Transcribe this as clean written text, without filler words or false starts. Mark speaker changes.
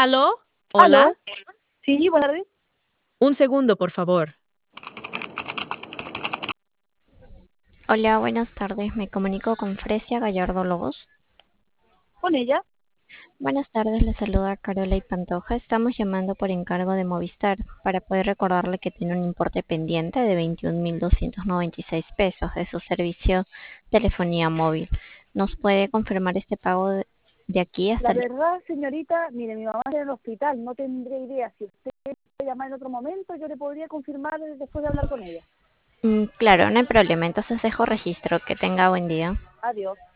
Speaker 1: ¿Aló? Hola.
Speaker 2: ¿Aló? Sí, buenas tardes.
Speaker 1: Un segundo, por favor.
Speaker 3: Hola, buenas tardes. Me comunico con Fresia Gallardo Lobos.
Speaker 2: ¿Con ella?
Speaker 3: Buenas tardes, le saluda Carola y Pantoja. Estamos llamando por encargo de Movistar para poder recordarle que tiene un importe pendiente de 21.296 pesos de su servicio telefonía móvil. ¿Nos puede confirmar este pago de aquí hasta
Speaker 2: La
Speaker 3: el...
Speaker 2: verdad, señorita, mire, mi mamá está en el hospital, no tendré idea. Si usted puede llamar en otro momento, yo le podría confirmar después de hablar con ella.
Speaker 3: Claro, no hay problema. Entonces dejo registro. Que tenga buen día.
Speaker 2: Adiós.